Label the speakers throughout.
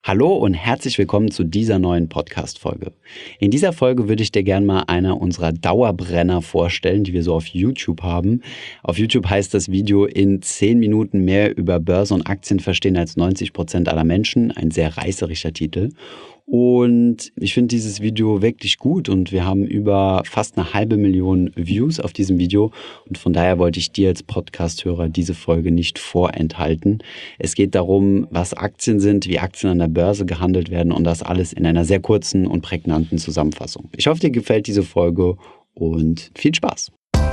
Speaker 1: Hallo und herzlich willkommen zu dieser neuen Podcast-Folge. In dieser Folge würde ich dir gerne mal einer unserer Dauerbrenner vorstellen, die wir so auf YouTube haben. Auf YouTube heißt das Video in 10 Minuten mehr über Börse und Aktien verstehen als 90% aller Menschen. Ein sehr reißerischer Titel. Und ich finde dieses Video wirklich gut und wir haben über fast 500.000 Views auf diesem Video und von daher wollte ich dir als Podcast-Hörer diese Folge nicht vorenthalten. Es geht darum, was Aktien sind, wie Aktien an der Börse gehandelt werden und das alles in einer sehr kurzen und prägnanten Zusammenfassung. Ich hoffe, dir gefällt diese Folge und viel Spaß.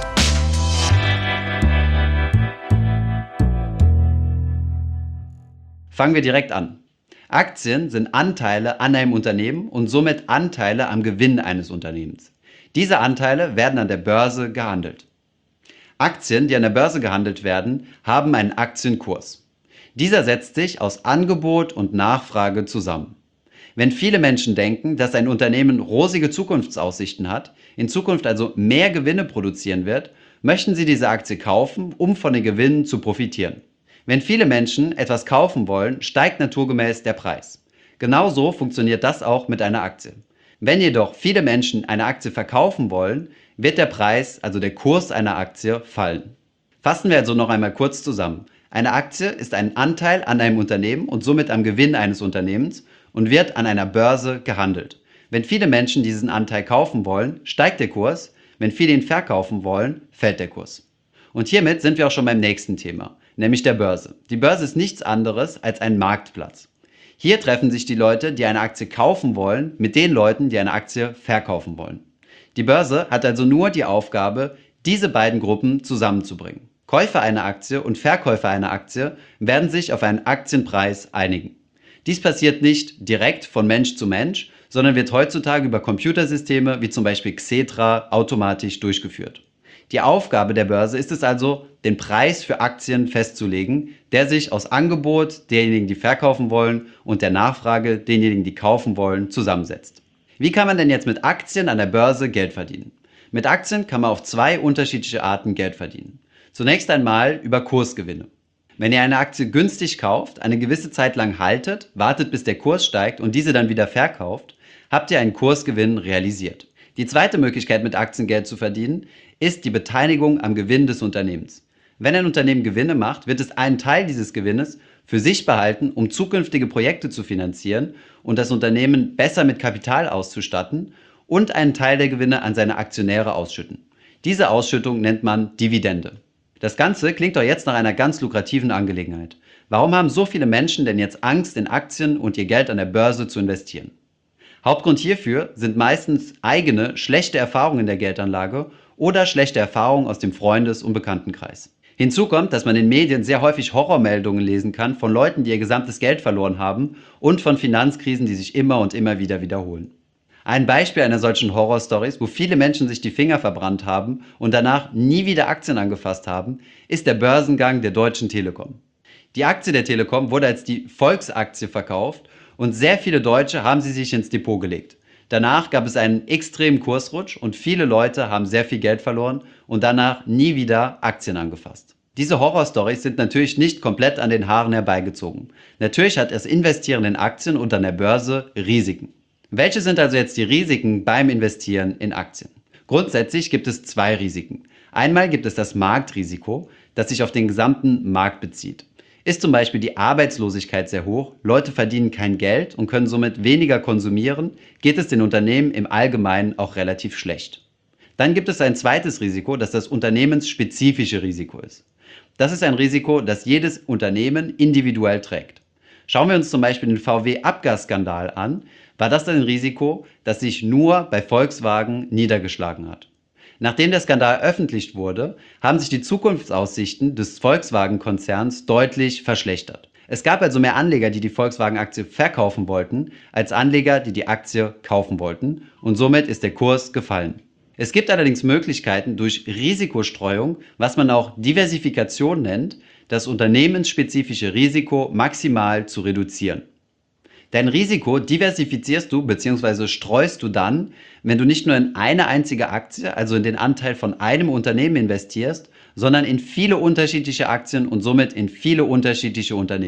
Speaker 1: Fangen wir direkt an. Aktien sind Anteile an einem Unternehmen und somit Anteile am Gewinn eines Unternehmens. Diese Anteile werden an der Börse gehandelt. Aktien, die an der Börse gehandelt werden, haben einen Aktienkurs. Dieser setzt sich aus Angebot und Nachfrage zusammen. Wenn viele Menschen denken, dass ein Unternehmen rosige Zukunftsaussichten hat, in Zukunft also mehr Gewinne produzieren wird, möchten sie diese Aktie kaufen, um von den Gewinnen zu profitieren. Wenn viele Menschen etwas kaufen wollen, steigt naturgemäß der Preis. Genauso funktioniert das auch mit einer Aktie. Wenn jedoch viele Menschen eine Aktie verkaufen wollen, wird der Preis, also der Kurs einer Aktie, fallen. Fassen wir also noch einmal kurz zusammen. Eine Aktie ist ein Anteil an einem Unternehmen und somit am Gewinn eines Unternehmens und wird an einer Börse gehandelt. Wenn viele Menschen diesen Anteil kaufen wollen, steigt der Kurs. Wenn viele ihn verkaufen wollen, fällt der Kurs. Und hiermit sind wir auch schon beim nächsten Thema, nämlich der Börse. Die Börse ist nichts anderes als ein Marktplatz. Hier treffen sich die Leute, die eine Aktie kaufen wollen, mit den Leuten, die eine Aktie verkaufen wollen. Die Börse hat also nur die Aufgabe, diese beiden Gruppen zusammenzubringen. Käufer einer Aktie und Verkäufer einer Aktie werden sich auf einen Aktienpreis einigen. Dies passiert nicht direkt von Mensch zu Mensch, sondern wird heutzutage über Computersysteme wie zum Beispiel Xetra automatisch durchgeführt. Die Aufgabe der Börse ist es also, den Preis für Aktien festzulegen, der sich aus Angebot derjenigen, die verkaufen wollen, und der Nachfrage derjenigen, die kaufen wollen, zusammensetzt. Wie kann man denn jetzt mit Aktien an der Börse Geld verdienen? Mit Aktien kann man auf zwei unterschiedliche Arten Geld verdienen. Zunächst einmal über Kursgewinne. Wenn ihr eine Aktie günstig kauft, eine gewisse Zeit lang haltet, wartet bis der Kurs steigt und diese dann wieder verkauft, habt ihr einen Kursgewinn realisiert. Die zweite Möglichkeit, mit Aktien Geld zu verdienen, ist die Beteiligung am Gewinn des Unternehmens. Wenn ein Unternehmen Gewinne macht, wird es einen Teil dieses Gewinnes für sich behalten, um zukünftige Projekte zu finanzieren und das Unternehmen besser mit Kapital auszustatten und einen Teil der Gewinne an seine Aktionäre ausschütten. Diese Ausschüttung nennt man Dividende. Das Ganze klingt doch jetzt nach einer ganz lukrativen Angelegenheit. Warum haben so viele Menschen denn jetzt Angst, in Aktien und ihr Geld an der Börse zu investieren? Hauptgrund hierfür sind meistens eigene, schlechte Erfahrungen in der Geldanlage oder schlechte Erfahrungen aus dem Freundes- und Bekanntenkreis. Hinzu kommt, dass man in Medien sehr häufig Horrormeldungen lesen kann von Leuten, die ihr gesamtes Geld verloren haben und von Finanzkrisen, die sich immer und immer wieder wiederholen. Ein Beispiel einer solchen Horrorstories, wo viele Menschen sich die Finger verbrannt haben und danach nie wieder Aktien angefasst haben, ist der Börsengang der Deutschen Telekom. Die Aktie der Telekom wurde als die Volksaktie verkauft und sehr viele Deutsche haben sie sich ins Depot gelegt. Danach gab es einen extremen Kursrutsch und viele Leute haben sehr viel Geld verloren und danach nie wieder Aktien angefasst. Diese Horrorstorys sind natürlich nicht komplett an den Haaren herbeigezogen. Natürlich hat das Investieren in Aktien und an der Börse Risiken. Welche sind also jetzt die Risiken beim Investieren in Aktien? Grundsätzlich gibt es zwei Risiken. Einmal gibt es das Marktrisiko, das sich auf den gesamten Markt bezieht. Ist zum Beispiel die Arbeitslosigkeit sehr hoch, Leute verdienen kein Geld und können somit weniger konsumieren, geht es den Unternehmen im Allgemeinen auch relativ schlecht. Dann gibt es ein zweites Risiko, das das unternehmensspezifische Risiko ist. Das ist ein Risiko, das jedes Unternehmen individuell trägt. Schauen wir uns zum Beispiel den VW-Abgasskandal an, war das ein Risiko, das sich nur bei Volkswagen niedergeschlagen hat. Nachdem der Skandal öffentlich wurde, haben sich die Zukunftsaussichten des Volkswagen-Konzerns deutlich verschlechtert. Es gab also mehr Anleger, die die Volkswagen-Aktie verkaufen wollten, als Anleger, die die Aktie kaufen wollten und somit ist der Kurs gefallen. Es gibt allerdings Möglichkeiten durch Risikostreuung, was man auch Diversifikation nennt, das unternehmensspezifische Risiko maximal zu reduzieren. Dein Risiko diversifizierst du bzw. streust du dann, wenn du nicht nur in eine einzige Aktie, also in den Anteil von einem Unternehmen investierst, sondern in viele unterschiedliche Aktien und somit in viele unterschiedliche Unternehmen.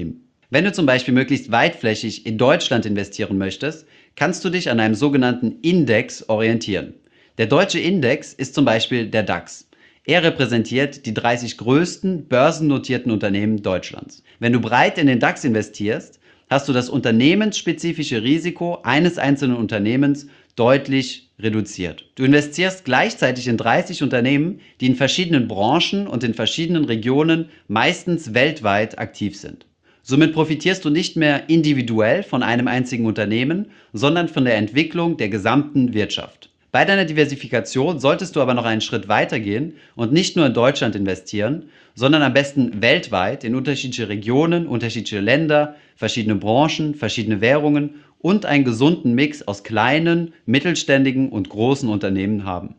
Speaker 1: Wenn du zum Beispiel möglichst weitflächig in Deutschland investieren möchtest, kannst du dich an einem sogenannten Index orientieren. Der deutsche Index ist zum Beispiel der DAX. Er repräsentiert die 30 größten börsennotierten Unternehmen Deutschlands. Wenn du breit in den DAX investierst, hast du das unternehmensspezifische Risiko eines einzelnen Unternehmens deutlich reduziert. Du investierst gleichzeitig in 30 Unternehmen, die in verschiedenen Branchen und in verschiedenen Regionen meistens weltweit aktiv sind. Somit profitierst du nicht mehr individuell von einem einzigen Unternehmen, sondern von der Entwicklung der gesamten Wirtschaft. Bei deiner Diversifikation solltest du aber noch einen Schritt weiter gehen und nicht nur in Deutschland investieren, sondern am besten weltweit in unterschiedliche Regionen, unterschiedliche Länder, verschiedene Branchen, verschiedene Währungen und einen gesunden Mix aus kleinen, mittelständigen und großen Unternehmen haben.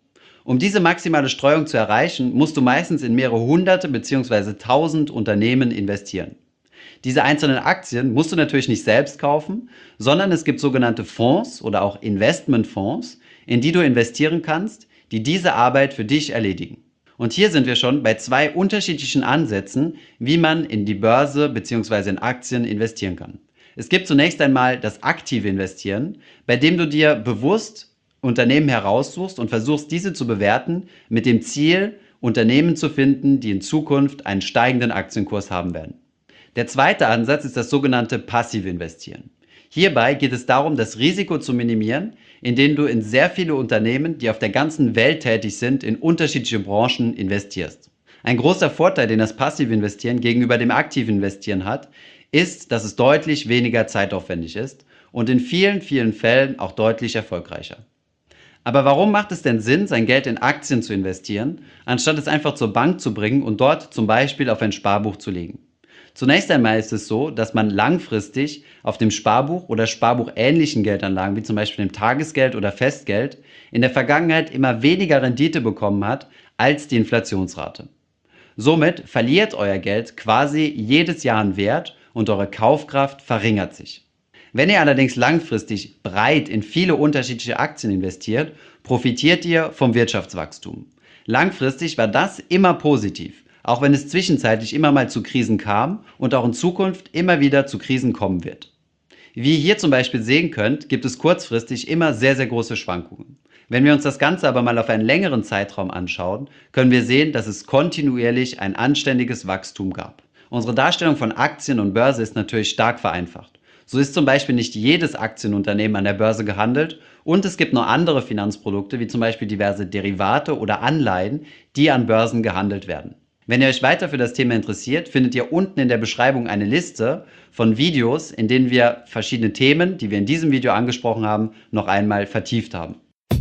Speaker 1: Um diese maximale Streuung zu erreichen, musst du meistens in mehrere hunderte bzw. tausend Unternehmen investieren. Diese einzelnen Aktien musst du natürlich nicht selbst kaufen, sondern es gibt sogenannte Fonds oder auch Investmentfonds, in die du investieren kannst, die diese Arbeit für dich erledigen. Und hier sind wir schon bei zwei unterschiedlichen Ansätzen, wie man in die Börse bzw. in Aktien investieren kann. Es gibt zunächst einmal das aktive Investieren, bei dem du dir bewusst Unternehmen heraussuchst und versuchst, diese zu bewerten, mit dem Ziel, Unternehmen zu finden, die in Zukunft einen steigenden Aktienkurs haben werden. Der zweite Ansatz ist das sogenannte passive Investieren. Hierbei geht es darum, das Risiko zu minimieren, indem du in sehr viele Unternehmen, die auf der ganzen Welt tätig sind, in unterschiedliche Branchen investierst. Ein großer Vorteil, den das passive Investieren gegenüber dem aktiven Investieren hat, ist, dass es deutlich weniger zeitaufwendig ist und in vielen, vielen Fällen auch deutlich erfolgreicher. Aber warum macht es denn Sinn, sein Geld in Aktien zu investieren, anstatt es einfach zur Bank zu bringen und dort zum Beispiel auf ein Sparbuch zu legen? Zunächst einmal ist es so, dass man langfristig auf dem Sparbuch oder sparbuchähnlichen Geldanlagen, wie zum Beispiel dem Tagesgeld oder Festgeld, in der Vergangenheit immer weniger Rendite bekommen hat als die Inflationsrate. Somit verliert euer Geld quasi jedes Jahr an Wert und eure Kaufkraft verringert sich. Wenn ihr allerdings langfristig breit in viele unterschiedliche Aktien investiert, profitiert ihr vom Wirtschaftswachstum. Langfristig war das immer positiv, auch wenn es zwischenzeitlich immer mal zu Krisen kam und auch in Zukunft immer wieder zu Krisen kommen wird. Wie ihr hier zum Beispiel sehen könnt, gibt es kurzfristig immer sehr, sehr große Schwankungen. Wenn wir uns das Ganze aber mal auf einen längeren Zeitraum anschauen, können wir sehen, dass es kontinuierlich ein anständiges Wachstum gab. Unsere Darstellung von Aktien und Börse ist natürlich stark vereinfacht. So ist zum Beispiel nicht jedes Aktienunternehmen an der Börse gehandelt und es gibt noch andere Finanzprodukte, wie zum Beispiel diverse Derivate oder Anleihen, die an Börsen gehandelt werden. Wenn ihr euch weiter für das Thema interessiert, findet ihr unten in der Beschreibung eine Liste von Videos, in denen wir verschiedene Themen, die wir in diesem Video angesprochen haben, noch einmal vertieft haben.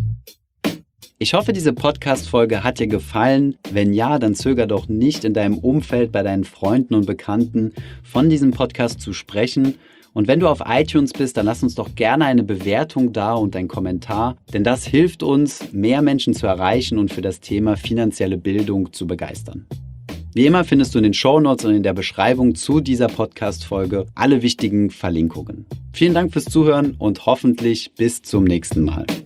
Speaker 1: Ich hoffe, diese Podcast-Folge hat dir gefallen. Wenn ja, dann zöger doch nicht, in deinem Umfeld, bei deinen Freunden und Bekannten von diesem Podcast zu sprechen. Und wenn du auf iTunes bist, dann lass uns doch gerne eine Bewertung da und einen Kommentar, denn das hilft uns, mehr Menschen zu erreichen und für das Thema finanzielle Bildung zu begeistern. Wie immer findest du in den Shownotes und in der Beschreibung zu dieser Podcast-Folge alle wichtigen Verlinkungen. Vielen Dank fürs Zuhören und hoffentlich bis zum nächsten Mal.